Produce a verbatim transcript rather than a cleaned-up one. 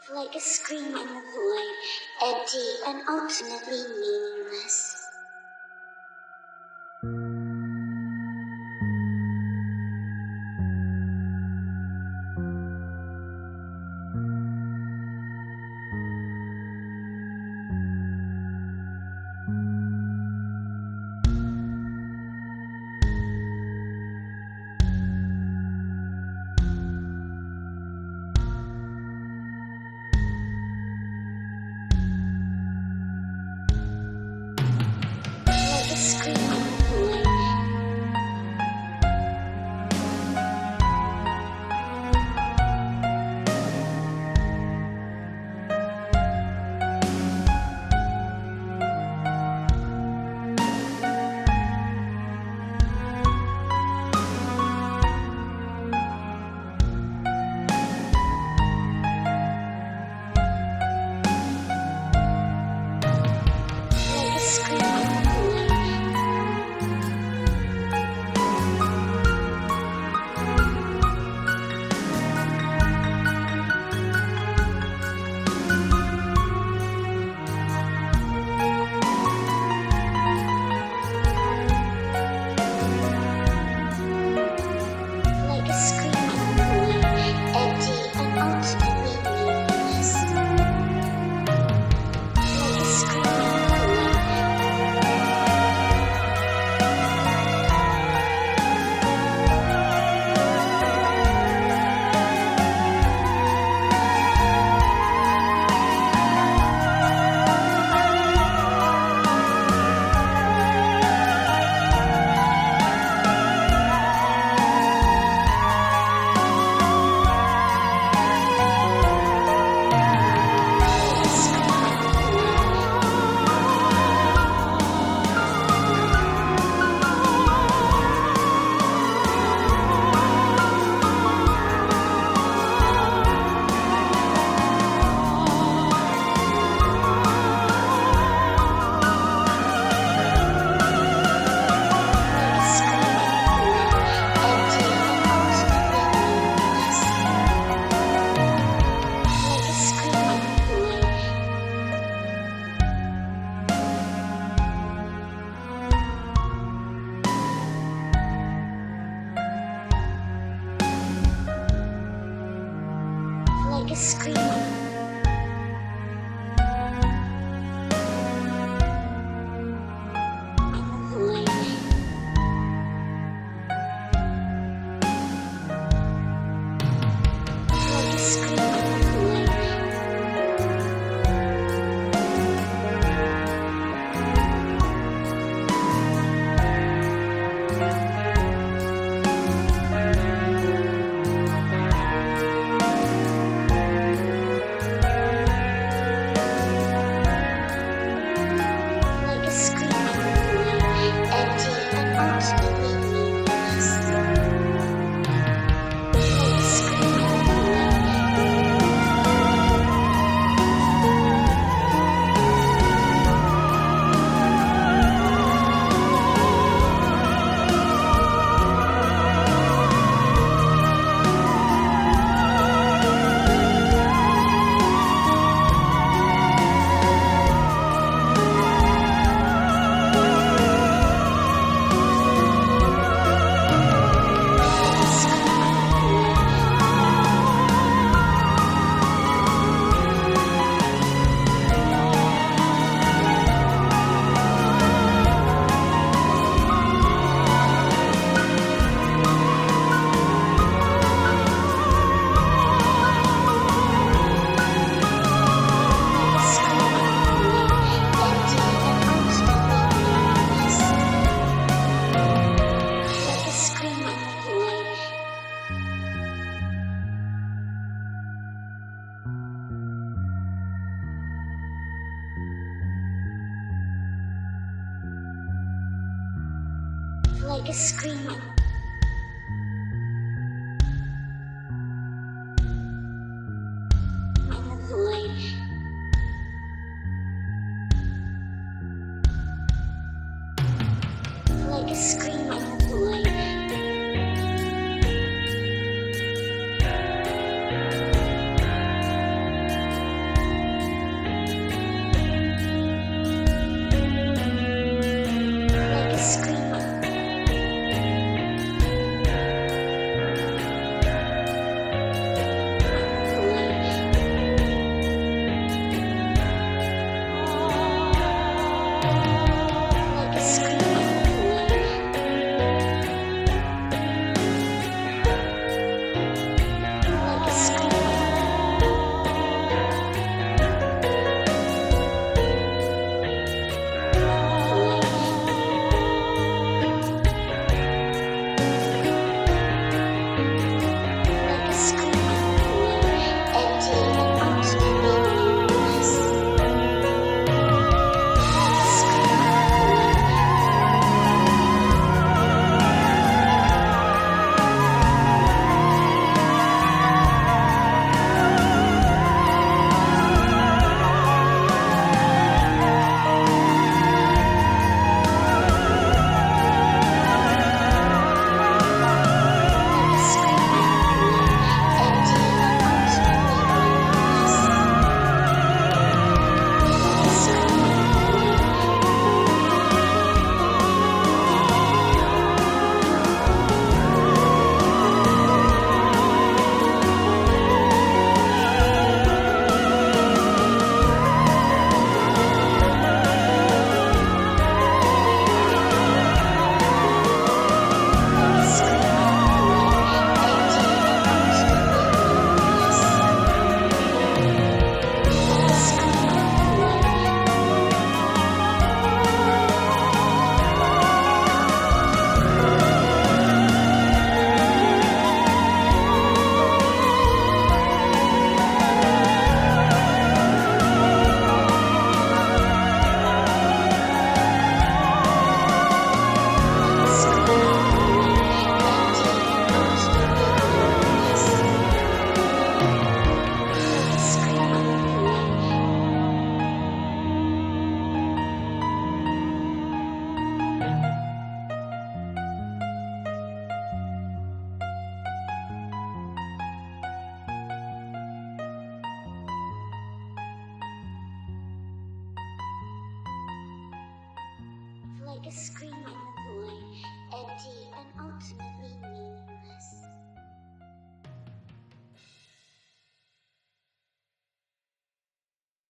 like a scream in the void, empty and ultimately meaningless. Like a scream in the void. Like a scream in the void. Like a scream in the void, empty and ultimately meaningless. Like a scream in the void. Like a scream in the void. Like a scream in the void, empty and ultimately meaningless. Like a scream in the void. Like a scream in the void. Like a scream in the void. Like a scream in the void, empty and ultimately meaningless. Like a scream in the void. Like a scream in the void. Like a scream in the void, empty and ultimately meaningless. Like a scream in the void. Like a scream in the void. Like a scream in the void. like a scream in the void, empty and ultimately